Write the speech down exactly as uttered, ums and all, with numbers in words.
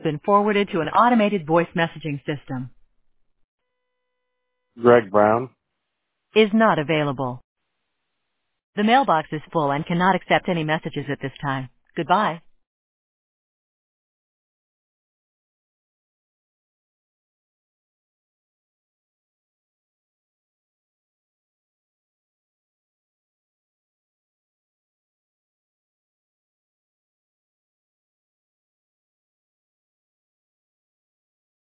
Been forwarded to an automated voice messaging system. Greg Brown. Is not available. The mailbox is full and cannot accept any messages at this time. Goodbye.